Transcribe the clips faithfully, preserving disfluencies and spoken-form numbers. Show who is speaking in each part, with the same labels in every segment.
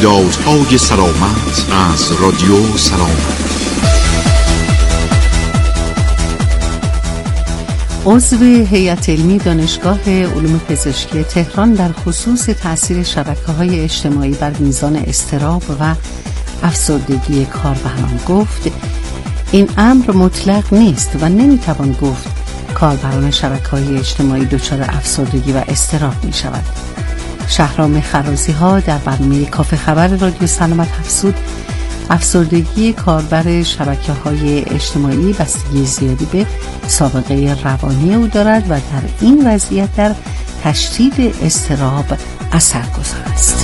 Speaker 1: رویدادهای سلامت از رادیو سلامت.
Speaker 2: عضو هیئت علمی دانشگاه علوم پزشکی تهران در خصوص تأثیر شبکه‌های اجتماعی بر میزان اضطراب و افسردگی کاربران گفت این امر مطلق نیست و نمیتوان گفت کاربران شبکه‌های اجتماعی دچار افسردگی و اضطراب میشود. شهرام خرازی ها در برنامه کافه خبر رادیو سلامت افزود افسردگی کاربر شبکه‌های اجتماعی بستگی زیادی به سابقه روانی او دارد و در این وضعیت در تشدید اضطراب اثرگذار است.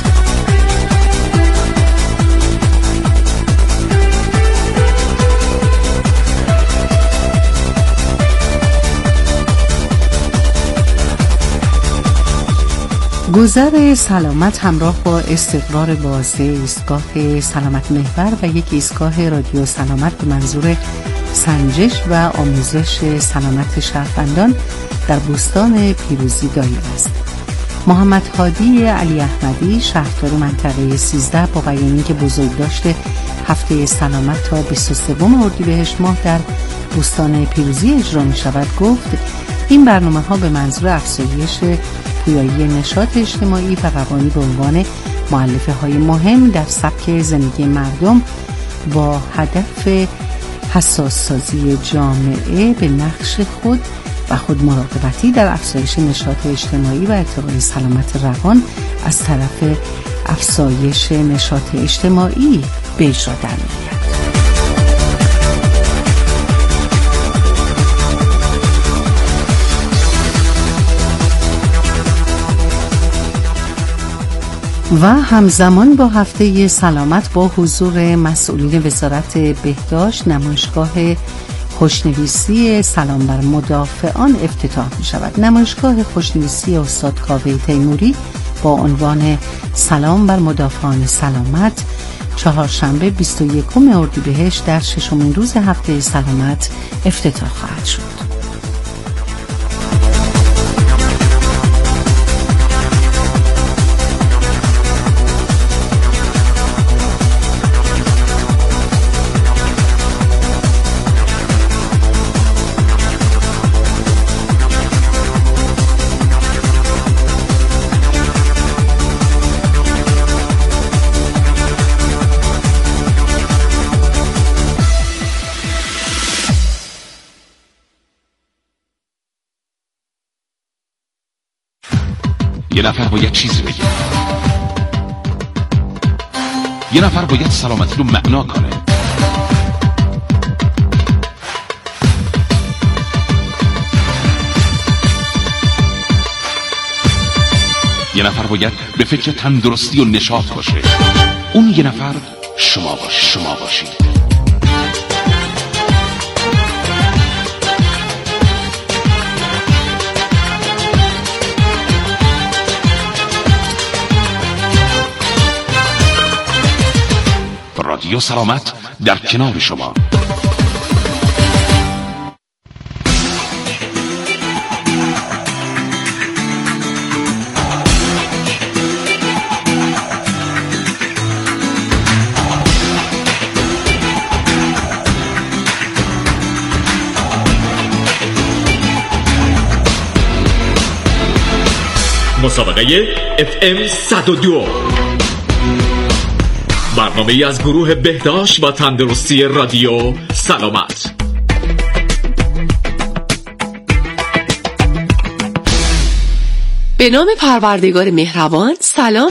Speaker 2: گذر سلامت همراه با استقرار بازه ایستگاه سلامت محور و یک ایستگاه رادیو سلامت به منظور سنجش و آموزش سلامت شهروندان در بوستان پیروزی دایر است. محمد هادی علی احمدی شهردار منطقه سیزده با بیان اینکه بزرگداشت هفته سلامت تا بیست و سوم اردیبهشت ماه در بوستان پیروزی اجرا می شود گفت این برنامه ها به منظور افزایش پویایی نشاط اجتماعی و روانی به عنوان مؤلفه های مهم در سبک زندگی مردم با هدف حساس سازی جامعه به نقش خود و خود مراقبتی در افزایش نشاط اجتماعی و ارتقای سلامت روان از طرف افزایش نشاط اجتماعی به اجرا درمی‌آید. و همزمان با هفته سلامت با حضور مسئولین وزارت بهداشت نمایشگاه خوشنویسی سلام بر مدافعان افتتاح می شود. نمایشگاه خوشنویسی استاد کاوه تیموری با عنوان سلام بر مدافعان سلامت چهارشنبه بیست و یکم اردیبهشت در ششمین روز هفته سلامت افتتاح خواهد شد.
Speaker 3: یه نفر باید چیزی بگه، یه نفر باید سلامتی رو معنا کنه، یه نفر باید به فکر تندرستی و نشاط باشه. اون یه نفر شما باش شما باشید. رادیو سلامت در کنار شما.
Speaker 4: مسابقه اف ام صد و دو، برنامه ای از گروه بهداشت و تندرستی رادیو سلامت.
Speaker 5: به نام پروردگار مهربان. سلام.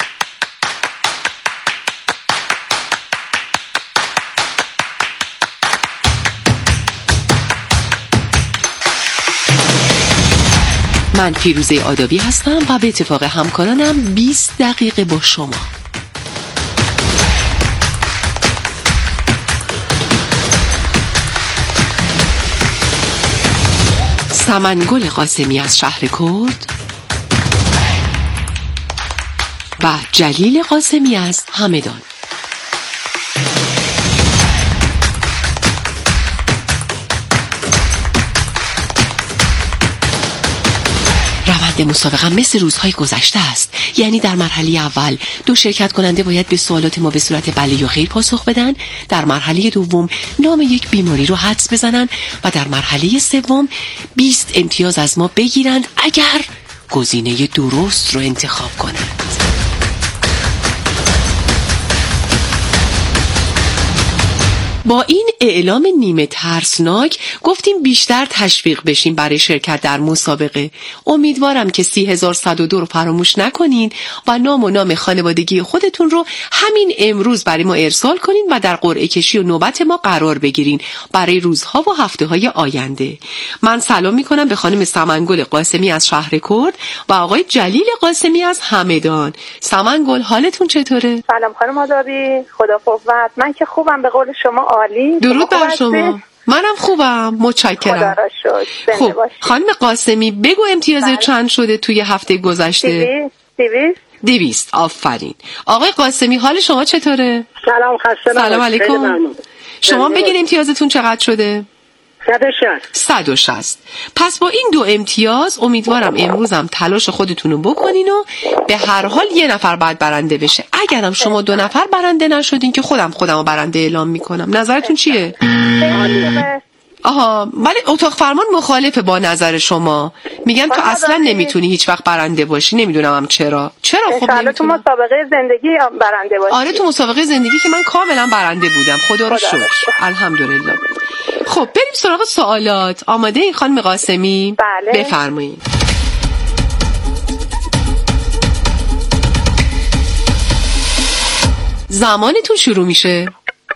Speaker 5: من پیروزه آدابی هستم و به اتفاق همکارانم بیست دقیقه با شما. سمنگل قاسمی از شهر کرد و جلیل قاسمی از همدان. روند مسابقه مثل روزهای گذشته است. یعنی در مرحله اول دو شرکت کننده باید به سوالات ما به صورت بله یا خیر پاسخ بدن. در مرحله دوم نام یک بیماری رو حدس بزنن و در مرحله سوم بیست امتیاز از ما بگیرند اگر گزینه درست رو انتخاب کنند. با این اعلام نیمه ترسناک گفتیم بیشتر تشویق بشیم برای شرکت در مسابقه. امیدوارم که سی هزار و صد و دو رو فراموش نکنین و نام و نام خانوادگی خودتون رو همین امروز برای ما ارسال کنین و در قرعه کشی و نوبت ما قرار بگیرین برای روزها و هفته های آینده. من سلام میکنم به خانم سمنگل قاسمی از شهر کرد و آقای جلیل قاسمی از همدان. سمنگل حالتون چطوره؟
Speaker 6: سلام خانم آدابی، خدا قوت. من که خوبم به قول شما. عالی.
Speaker 5: درود بر شما. منم خوبم، متشکرم. خب خانم قاسمی بگو امتیاز بله. چند شده توی هفته گذشته؟
Speaker 6: دویست.
Speaker 5: دویست. آفرین. آقای قاسمی حال شما چطوره؟
Speaker 7: سلام خسته نباشید.
Speaker 5: سلام علیکم. شما بگین امتیازتون چقدر شده؟
Speaker 7: صد و شصت.
Speaker 5: صد و شصت. پس با این دو امتیاز امیدوارم امروزم تلاش خودتون رو بکنین و به هر حال یه نفر باید برنده بشه. اگرم شما دو نفر برنده نشدین که خودم خودم رو برنده اعلام میکنم. نظرتون چیه؟ آها، ولی اتاق فرمان مخالفه با نظر شما. میگن تو اصلا نمیتونی هیچ وقت برنده باشی. نمیدونم هم چرا. چرا خب نمیتونم؟
Speaker 6: تو مسابقه زندگی برنده باشی.
Speaker 5: آره تو مسابقه زندگی که من کاملا برنده بودم. خدا رو شکر. الحمدلله. خب بریم سراغ سوالات. آماده این خانم قاسمی؟
Speaker 6: بله.
Speaker 5: بفرمایید. زمانتون شروع میشه.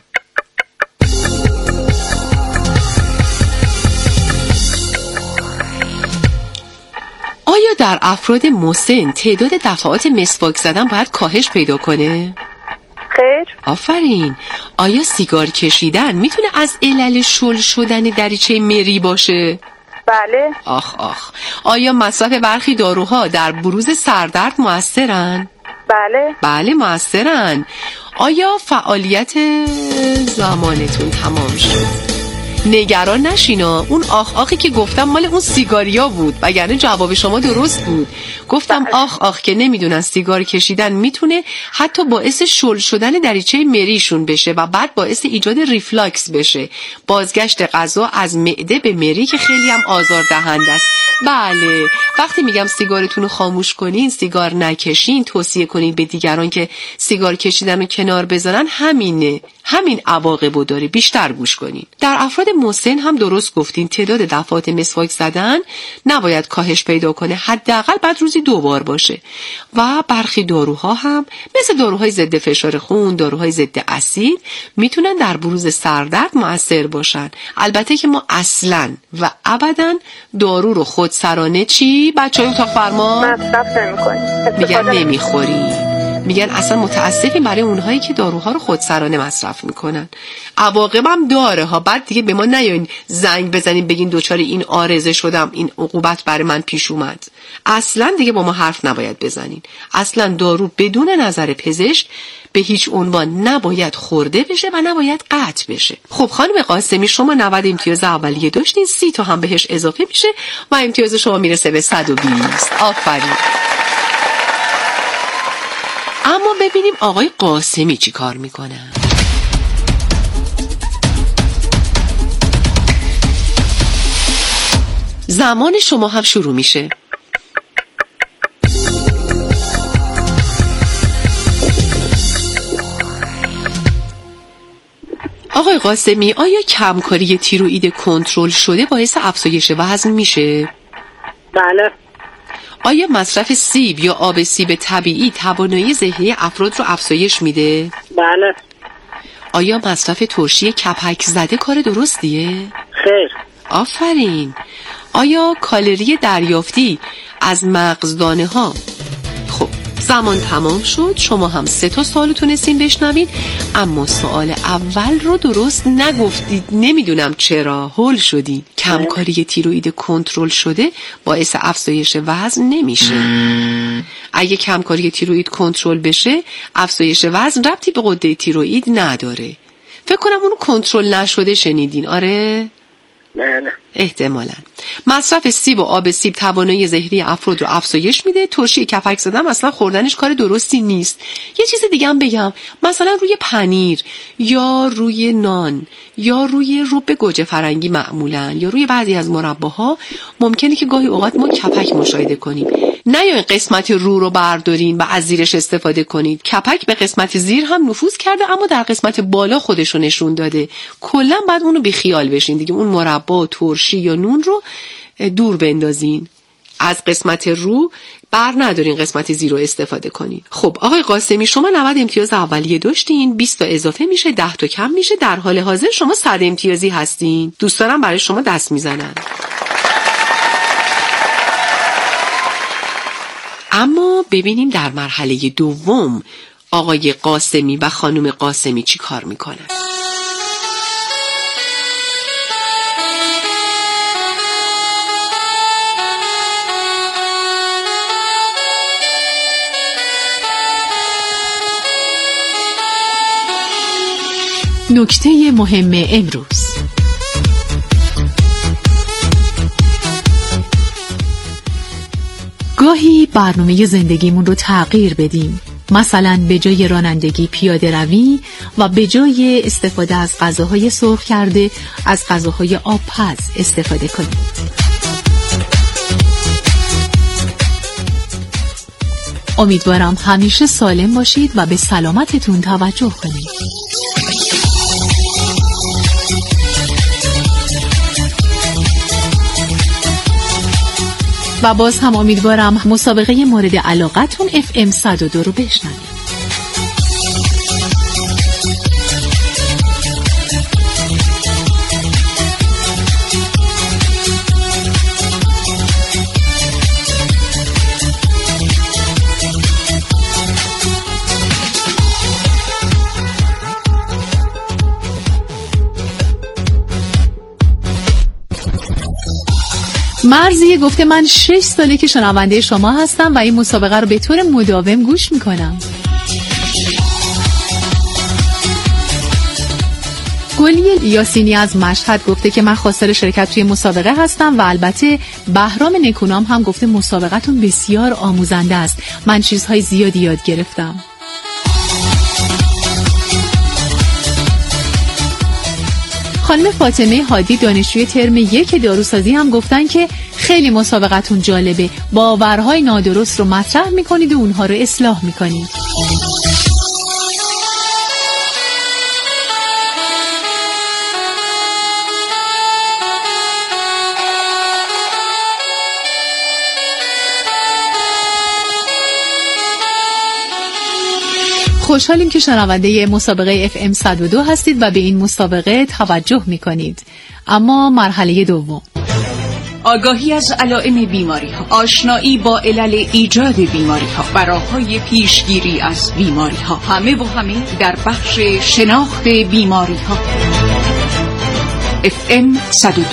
Speaker 5: آیا در افراد مسن تعداد دفعات مسواک زدن باید کاهش پیدا کنه؟
Speaker 6: خیر.
Speaker 5: آفرین. آیا سیگار کشیدن میتونه از علل شل شدن دریچه مری باشه؟
Speaker 6: بله.
Speaker 5: آخ آخ. آیا مصرف برخی داروها در بروز سردرد مؤثرن؟
Speaker 6: بله.
Speaker 5: بله مؤثرن. آیا فعالیت زمانتون تمام شد؟ نگران نشینا، اون آخ آخی که گفتم مال اون سیگاریا بود، وگرنه جواب شما درست بود. گفتم آخ آخ که نمیدونن سیگار کشیدن میتونه حتی باعث شل شدن دریچه مریشون بشه و بعد باعث ایجاد ریفلاکس بشه، بازگشت غذا از معده به مری که خیلی هم آزاردهنده است. بله، وقتی میگم سیگارتون رو خاموش کنین، سیگار نکشین، توصیه کنین به دیگران که سیگار کشیدن رو کنار بذارن، همینه، همین عواقبو داره. بیشتر گوش کنین. در افراد مسن هم درست گفتین تعداد دفعات مسواک زدن نباید کاهش پیدا کنه، حداقل بعد روزی دو بار باشه. و برخی داروها هم مثل داروهای ضد فشار خون، داروهای ضد اسید میتونن در بروز سردرد مؤثر باشن. البته که ما اصلاً و ابداً دارو رو خودسرانه چی بچه‌ها اتاق فرمان
Speaker 6: مصرف نمی‌کنیم،
Speaker 5: میگن نمیخوریم. میگن اصلا متاسفیم برای اونهایی که داروها رو خودسرانه مصرف میکنن. عواقب هم داره ها. بعد دیگه به ما نیاین زنگ بزنین بگین دوچار این عارضه شدم، این عقوبت برای من پیش اومد. اصلا دیگه با ما حرف نباید بزنین. اصلا دارو بدون نظر پزشک به هیچ عنوان نباید خورده بشه و نباید قطع بشه. خب خانم قاسمی شما نود امتیاز اولیه داشتین، سی تا هم بهش اضافه میشه و امتیاز شما میرسه به صد و بیست. آفرین. اما ببینیم آقای قاسمی چی کار میکنن. زمان شما هم شروع میشه. آقای قاسمی آیا کمکاری تیروئید کنترل شده باعث افزایش وزن میشه؟
Speaker 7: بله.
Speaker 5: آیا مصرف سیب یا آب سیب طبیعی توانایی ذهنی افراد رو افزایش میده؟
Speaker 7: بله.
Speaker 5: آیا مصرف ترشی کپک زده کار درستیه؟
Speaker 7: خیر.
Speaker 5: آفرین. آیا کالری دریافتی از مغزدانه ها؟ خب زمان تمام شد. شما هم سه تا سوال تونستین بشنوید، اما سوال اول رو درست نگفتید. نمیدونم چرا هول شدید. کمکاری تیروئید کنترل شده باعث افزایش وزن نمیشه. اگه کمکاری تیروئید کنترل بشه، افزایش وزن ربطی به غده تیروئید نداره. فکر کنم اون کنترل نشده شنیدین. آره؟
Speaker 7: نه نه.
Speaker 5: احتمالاً. مصرف سیب و آب سیب توانایی ذهنی افراد رو افزایش میده. ترشی کفک زدن اصلا خوردنش کار درستی نیست. یه چیز دیگه هم بگم، مثلا روی پنیر یا روی نان یا روی رب گوجه فرنگی معمولاً یا روی بعضی از مرباها ممکنه که گاهی اوقات ما کپک مشاهده کنیم. نه یا این قسمت رو رو بردارین و از زیرش استفاده کنید. کپک به قسمت زیر هم نفوذ کرده اما در قسمت بالا خودش رو نشون داده. کلا بعد اونو بی خیال بشین دیگه، اون مربا و ترشی یا نون رو دور بندازین. از قسمت رو بر ندارین قسمت زیر رو استفاده کنین. خب آقای قاسمی، شما نود امتیاز اولیه داشتین، بیست تا اضافه میشه، ده تا کم میشه. در حال حاضر شما صد امتیازی هستین. دوستانم برای شما دست میزنن. اما ببینیم در مرحله دوم آقای قاسمی و خانم قاسمی چی کار میکنن.
Speaker 8: نکته مهم امروز: گاهی برنامه زندگیمون رو تغییر بدیم. مثلا به جای رانندگی پیاده روی و به جای استفاده از غذاهای سرخ کرده از غذاهای آبپز استفاده کنیم. امیدوارم همیشه سالم باشید و به سلامتتون توجه کنید. و باز هم امیدوارم مسابقه مورد علاقتون اف ام صد و دو رو بشنوید. مرزیه گفته من شش ساله که شنونده شما هستم و این مسابقه رو به طور مداوم گوش میکنم. گلی یاسینی از مشهد گفته که من خواستار شرکت توی مسابقه هستم و البته بهرام نکونام هم گفته مسابقتون بسیار آموزنده است. من چیزهای زیادی یاد گرفتم. خانم فاطمه هادی دانشجوی ترم یک داروسازی هم گفتن که خیلی مسابقتون جالبه، باورهای نادرست رو مطرح میکنید و اونها رو اصلاح میکنید. خوشحالیم که شنونده مسابقه اف ام صد و دو هستید و به این مسابقه توجه میکنید. اما مرحله دوم:
Speaker 9: آگاهی از علائم بیماری ها، آشنایی با علل ایجاد بیماری ها و راه‌های پیشگیری از بیماری ها، همه و همه در بخش شناخت بیماری ها. اف ام صد و دو.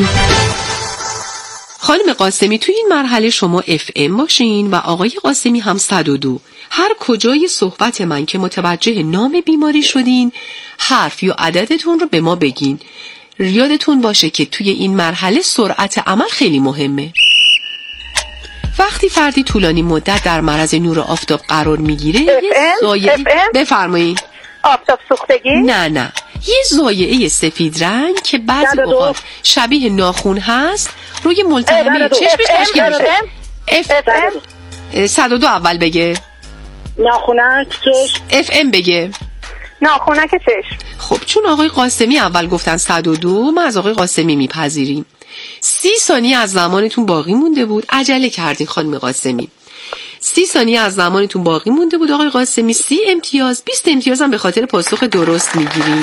Speaker 5: خانم قاسمی توی این مرحله شما اف ام باشین و آقای قاسمی هم صد و دو. هر کجای صحبت من که متوجه نام بیماری شدین، حرف یا عددتون رو به ما بگین. یادتون باشه که توی این مرحله سرعت عمل خیلی مهمه. وقتی فردی طولانی مدت در معرض نور آفتاب قرار میگیره یه زایعه بفرمایید.
Speaker 6: آفتاب سوختگی؟
Speaker 5: نه نه یه زایعه سفید رنگ که بعضی اوقات شبیه ناخون هست روی ملتهمه چشمش تشکیل میشه. اف ام صد و دو اول بگه.
Speaker 7: ناخونک چشم.
Speaker 5: اف ام بگه.
Speaker 6: ناخونک چشم.
Speaker 5: خب چون آقای قاسمی اول گفتن صد و دو، ما از آقای قاسمی میپذیریم. سی ثانیه از زمانتون باقی مونده بود، عجله کردین خانم قاسمی. سی ثانیه از زمانتون باقی مونده بود آقای قاسمی. سی امتیاز، بیست امتیاز هم به خاطر پاسخ درست میگیریم.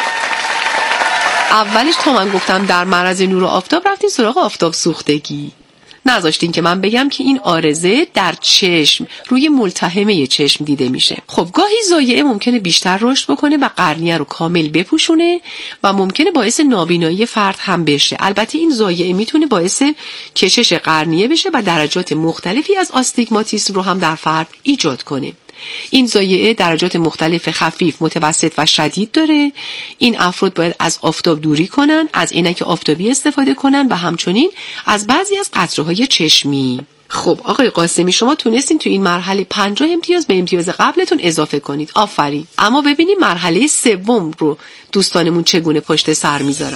Speaker 5: اولش تا من گفتم در معرض نور آفتاب رفتین سراغ آفتاب سوختگی. نذاشتین که من بگم که این عارضه در چشم روی ملتهمه چشم دیده میشه. خب گاهی زایعه ممکنه بیشتر رشد بکنه و قرنیه رو کامل بپوشونه و ممکنه باعث نابینایی فرد هم بشه. البته این زایعه میتونه باعث کشش قرنیه بشه و درجات مختلفی از آستیگماتیسم رو هم در فرد ایجاد کنه. این ضایعه درجات مختلف خفیف، متوسط و شدید داره. این افراد باید از آفتاب دوری کنن، از عینک آفتابی استفاده کنن و همچنین از بعضی از قطره‌های چشمی. خب آقای قاسمی، شما تونستین تو این مرحله پنجاه امتیاز به امتیاز قبلتون اضافه کنید. آفرین. اما ببینیم مرحله سوم رو دوستانمون چگونه پشت سر میذارن.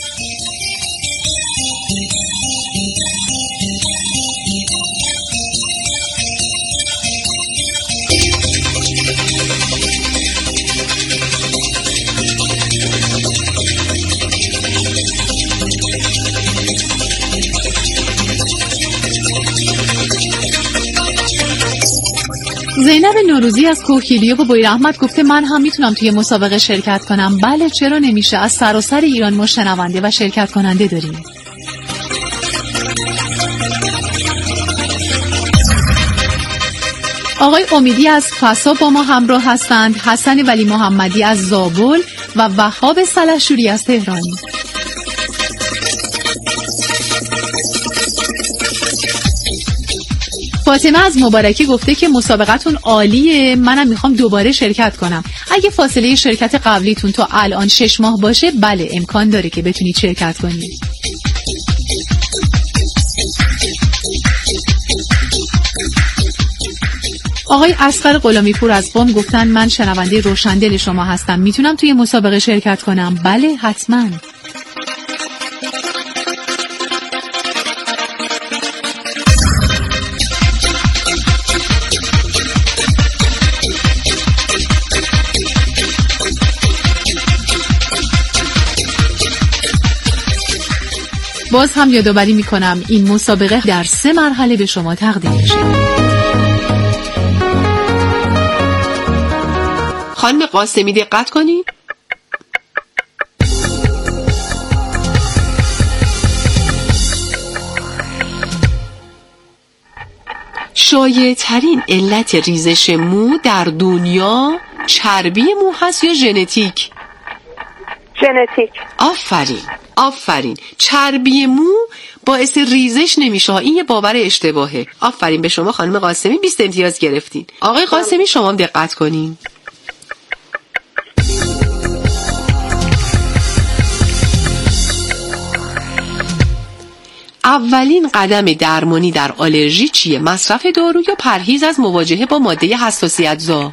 Speaker 8: زینب نوروزی از کوهگیری و بویر احمد گفته من هم میتونم توی مسابقه شرکت کنم. بله چرا نمیشه؟ از سراسر ایران ما شنونده و شرکت کننده داریم. آقای امیدی از فسا با ما همراه هستند، حسن ولی محمدی از زابل و وهاب سلحشوری از تهران. فاطمه از مبارکی گفته که مسابقتون عالیه، منم میخوام دوباره شرکت کنم. اگه فاصله شرکت قبلیتون تا الان شش ماه باشه، بله امکان داره که بتونید شرکت کنید. آقای اصغر غلامی پور از قم گفتن من شنونده روشندل شما هستم، میتونم توی مسابقه شرکت کنم؟ بله حتما. باز هم یادآوری میکنم این مسابقه در سه مرحله به شما تقدیم میشه.
Speaker 5: خانم قاسمی دقت کنید. شایع ترین علت ریزش مو در دنیا چربی مو هست یا ژنتیک؟
Speaker 6: ژنتیک.
Speaker 5: آفرین آفرین. چربی مو باعث ریزش نمیشه، این یه باور اشتباهه. آفرین به شما خانم قاسمی، بیست امتیاز گرفتین. آقای قاسمی شما هم دقت کنین. اولین قدم درمانی در آلرژی چیه؟ مصرف دارو یا پرهیز از مواجهه با ماده حساسیت زا؟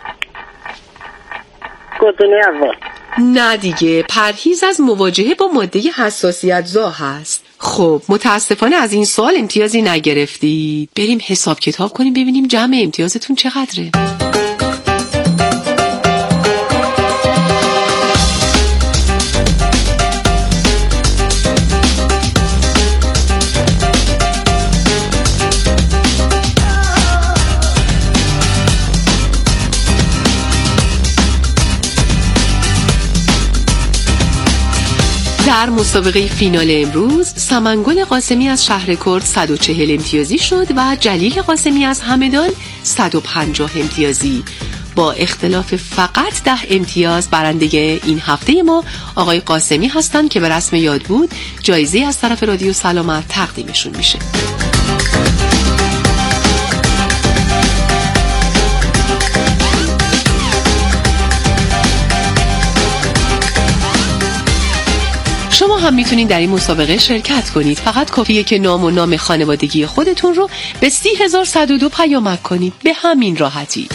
Speaker 7: گزینه اول.
Speaker 5: نه دیگه، پرهیز از مواجهه با ماده حساسیت زا هست. خب متاسفانه از این سوال امتیازی نگرفتید. بریم حساب کتاب کنیم ببینیم جمع امتیازتون چقدره. در مسابقه فینال امروز سمنگل قاسمی از شهر کرد صد و چهل امتیازی شد و جلیل قاسمی از همدان صد و پنجاه امتیازی. با اختلاف فقط ده امتیاز برنده این هفته ما آقای قاسمی هستند که به رسم یاد بود جایزه از طرف رادیو سلامت تقدیمشون میشه. شما هم میتونید در این مسابقه شرکت کنید. فقط کافیه که نام و نام خانوادگی خودتون رو به سی هزار و صد و دو پیامک کنید. به همین راحتی.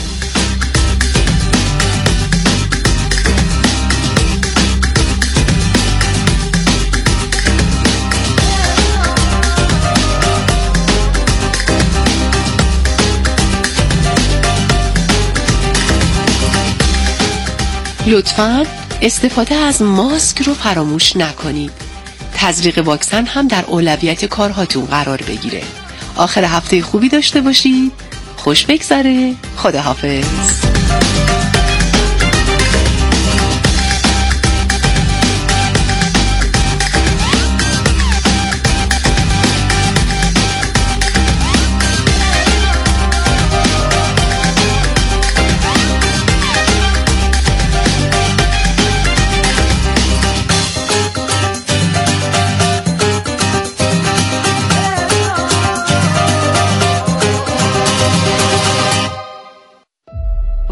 Speaker 5: لطفاً استفاده از ماسک رو فراموش نکنید. تزریق واکسن هم در اولویت کارهاتون قرار بگیره. آخر هفته خوبی داشته باشید. خوش بگذره. خداحافظ.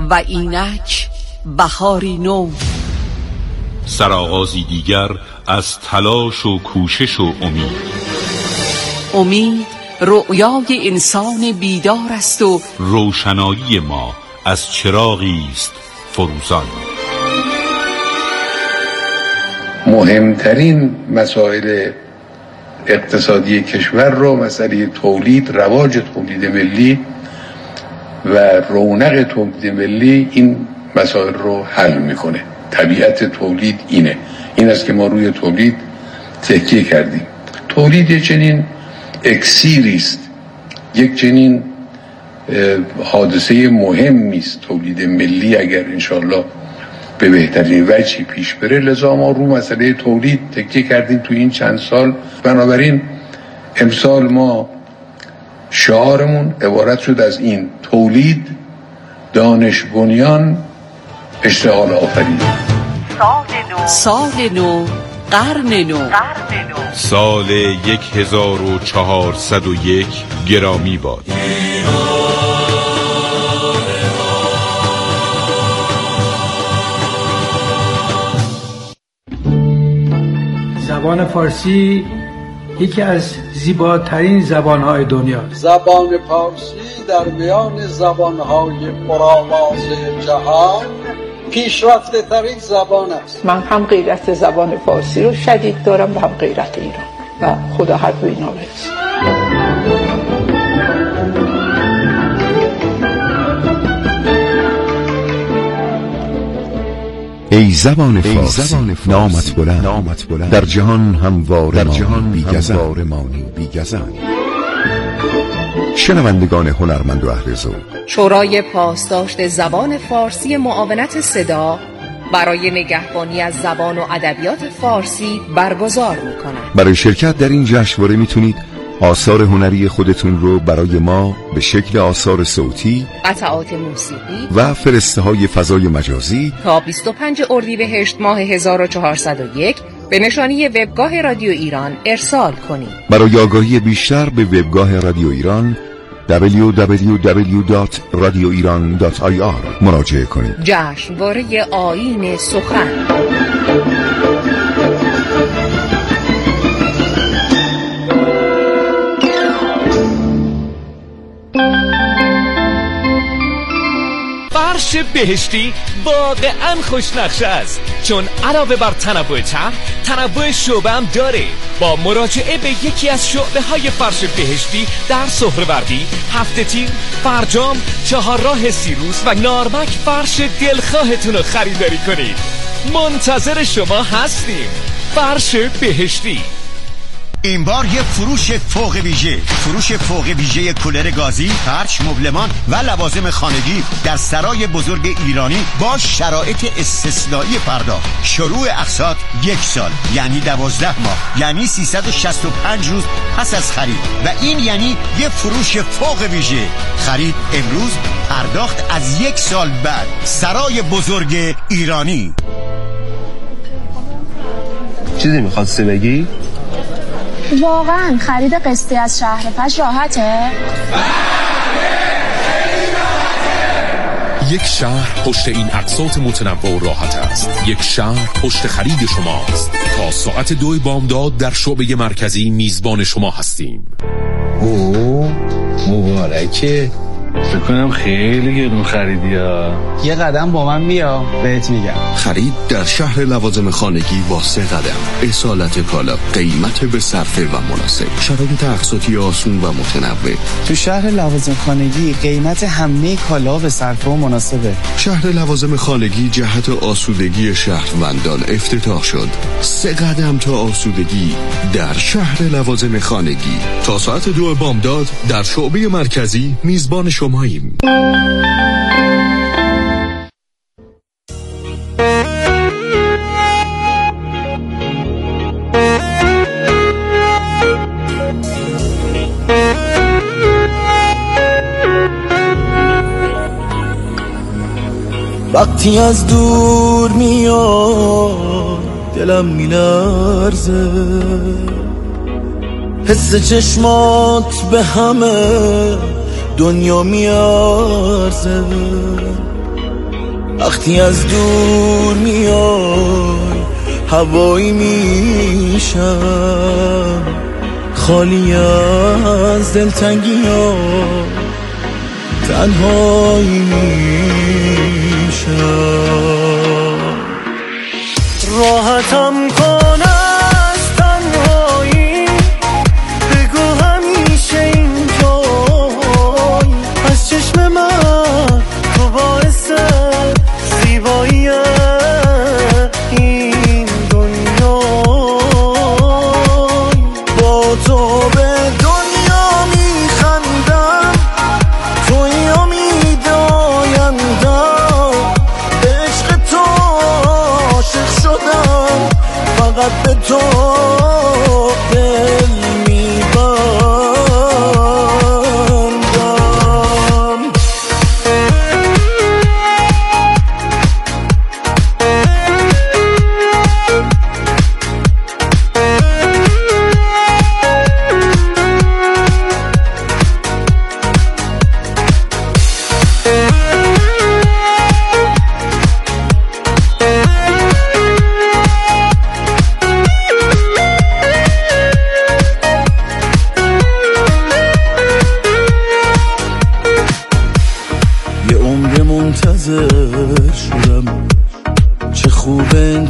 Speaker 9: و اینک بهاری نو.
Speaker 10: سرآغازی دیگر از تلاش و کوشش و امید.
Speaker 9: امید رؤیای انسان بیدار است و
Speaker 10: روشنایی ما از چراغی است فروزان.
Speaker 11: مهمترین مسائل اقتصادی کشور رو مسئله تولید، رواج تولید ملی و رونق تولید ملی این مسائل رو حل میکنه. طبیعت تولید اینه، این است که ما روی تولید تکیه کردیم. تولید یک چنین اکسیری است، یک چنین حادثه مهمی است تولید ملی، اگر انشالله به بهترین وجهی پیش بره. لذا ما رو مسئله تولید تکیه کردیم تو این چند سال. بنابراین امسال ما شعارمون عبارت شد از این: تولید، دانش بنیان، اشتغال آفرین.
Speaker 9: سال نو، قرن نو.
Speaker 10: سال یک هزار و چهارصد و یک گرامی باد.
Speaker 12: زبان فارسی یکی از زیباترین زبانهای دنیاست.
Speaker 13: زبان فارسی در میان زبانهای پرآواز جهان پیشرفته ترین زبان است.
Speaker 14: من هم غیرت زبان فارسی رو شدید دارم و هم غیرت ایران و خدا حق به اینا برسه.
Speaker 15: ای زبان فارسی نامت بلند, نامت بلند در جهان هموار در جهان بی‌گزند بی‌گزند. شنوندگان هنرمند و اهل ذوق،
Speaker 16: شورای پاسداشت زبان فارسی معاونت صدا برای نگهبانی از زبان و ادبیات فارسی برگزار می‌کند.
Speaker 15: برای شرکت در این جشنواره میتونید آثار هنری خودتون رو برای ما به شکل آثار صوتی،
Speaker 16: قطعات موسیقی
Speaker 15: و فرسته های فضای مجازی
Speaker 16: تا بیست و پنج اردیبهشت ماه هزار و چهارصد و یک به نشانی وبگاه رادیو ایران ارسال کنید.
Speaker 15: برای آگاهی بیشتر به وبگاه رادیو ایران دبلیو دبلیو دبلیو دات رادیو ایران دات آی آر مراجعه کنید.
Speaker 16: جشنواره آیین سخن.
Speaker 17: فرش بهشتی واقعا خوشنقشه است، چون علاوه بر تنوع طرح، تنوع شعبه هم داره. با مراجعه به یکی از شعبه های فرش بهشتی در سهروردی، هفته تیر، فرجام، چهارراه سیروس و نارمک فرش دلخواهتون رو خریداری کنید. منتظر شما هستیم. فرش بهشتی.
Speaker 18: این بار یه فروش فوق ویژه، فروش فوق ویژه کولر گازی، فرش، مبلمان و لوازم خانگی در سرای بزرگ ایرانی با شرایط استثنایی پرداخت. شروع اقساط یک سال، یعنی دوازده ماه، یعنی سیصد و شصت و پنج روز پس از خرید. و این یعنی یه فروش فوق ویژه. خرید امروز، پرداخت از یک سال بعد. سرای بزرگ ایرانی.
Speaker 19: چیزی میخواستی بگی؟
Speaker 20: واقعا خرید قسطی از شهرفش راحته؟
Speaker 21: یک شهر پشت این اقساط متنوع و راحت است. یک شهر پشت خرید شماست. تا ساعت دو بامداد در شعبه مرکزی میزبان شما هستیم.
Speaker 19: اوه مبارکه. فکر کنم خیلی گرون خریدی ها.
Speaker 22: یه قدم با من بیا بهت میگم.
Speaker 23: خرید در شهر لوازم خانگی با سه قدم. اصالت کالا، قیمت به صرفه و مناسب، شرایط اقساطی آسون و متنوع.
Speaker 22: تو شهر لوازم خانگی قیمت همه کالا به صرفه و مناسبه.
Speaker 23: شهر لوازم خانگی جهت آسودگی شهروندان افتتاح شد. سه قدم تا آسودگی در شهر لوازم خانگی. تا ساعت دو بامداد در شعبه مرکزی میزبان شماییم.
Speaker 24: وقتی از دور میاد دلم میلرزه، حس چشمات به همه دنیا میارزه. وقتی از دور میای هوایی میشم، خالی از دلتنگی ها تنهایی میشم. راحتم کن از تنهایی، بگو همیشه اینجایی، از چشم من تو باعث زیبایی این دنیای. با تو به دنیا میخندم، توی امید آیندم، به عشق تو عاشق شدم، فقط به تو دل میبندم. منتظر شدم، چه خوب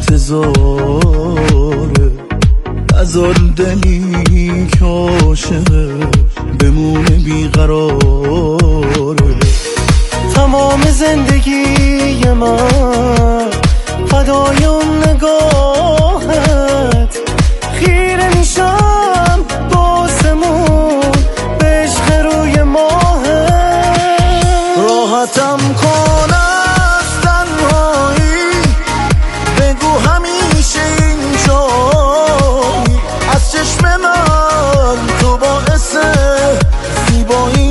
Speaker 24: انتظاره، نذار دلی که عاشقه بمونه بیقراره. تمام زندگی من فدای اون نگاهت، خیره میشم باسمون به عشق روی ماهت. راحتم کن از تنهایی، بگو همیشه اینجایی، از چشم من تو باعث زیبایی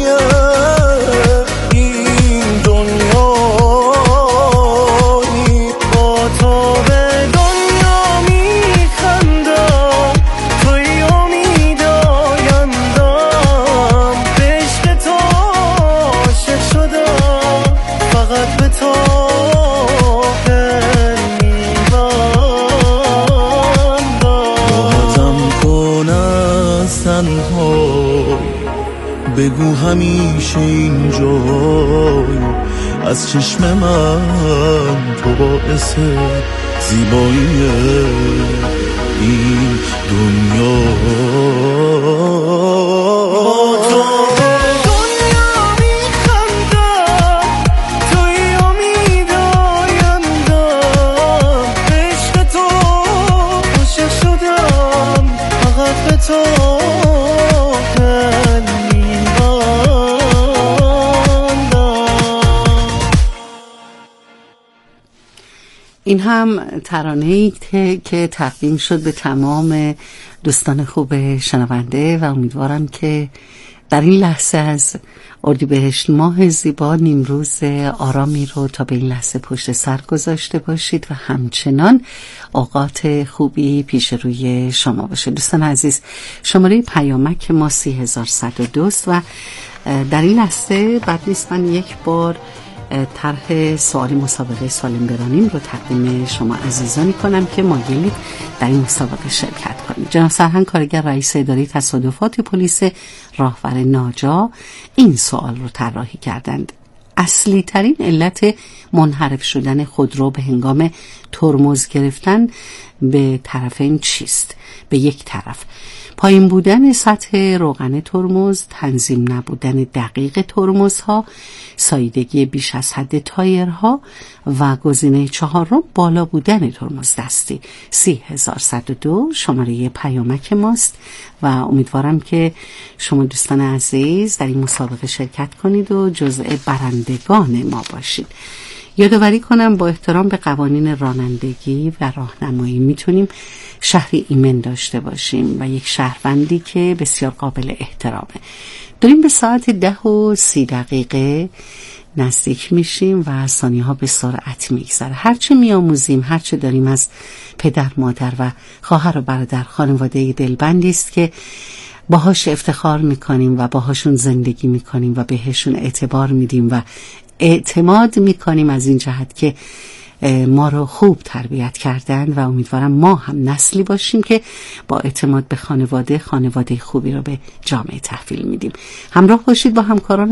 Speaker 24: این دنیایی. با تو به دنیا میخندم، توی امید آیندم، به عشق تو عاشق شدم، فقط به تو دل میبندم. راحتم کن از تنهایی، بگو همیشه اینجایی، از چشم من تو باعث زیبایی این دنیا.
Speaker 1: این هم ترانه‌ای که تقدیم شد به تمام دوستان خوب شنونده و امیدوارم که در این لحظه از اردیبهشت ماه زیبا نیمروز آرامی رو تا به این لحظه پشت سر گذاشته باشید و همچنان اوقات خوبی پیش روی شما باشه. دوستان عزیز، شماره پیامک ما سی هزار صد و دو و در این لحظه بعد نیست من یک بار طرح سوالی مسابقه سالم برانیم رو تقدیم شما عزیزانی کنم که مایلید در این مسابقه شرکت کنید. جناب سرهنگ کارگر رئیس اداره تصادفات پلیس راهور ناجا این سوال رو طراحی کردند: اصلی ترین علت منحرف شدن خودرو به هنگام ترمز گرفتن به طرفین چیست؟ به یک طرف پایین بودن سطح روغن ترمز، تنظیم نبودن دقیق ترمزها، ساییدگی بیش از حد تایرها و گزینه چهارم بالا بودن ترمز دستی. سی هزار صد و دو شماره پیامک ماست و امیدوارم که شما دوستان عزیز در این مسابقه شرکت کنید و جزء برندگان ما باشید. یادآوری کنم با احترام به قوانین رانندگی و راهنمایی میتونیم شهری ایمن داشته باشیم و یک شهروندی که بسیار قابل احترامه. داریم به ساعت ده و سی دقیقه نزدیک میشیم و ثانیه ها به سرعت میگذره. هرچه میآموزیم، هرچه داریم از پدر، مادر و خواهر و برادر، خانواده دلبندی است که باهاش افتخار میکنیم و باهاشون زندگی میکنیم و بهشون اعتبار میدیم و اعتماد میکنیم از این جهت که ما رو خوب تربیت کردن و امیدوارم ما هم نسلی باشیم که با اعتماد به خانواده خانواده خوبی رو به جامعه تحویل میدیم. همراه باشید با همکاران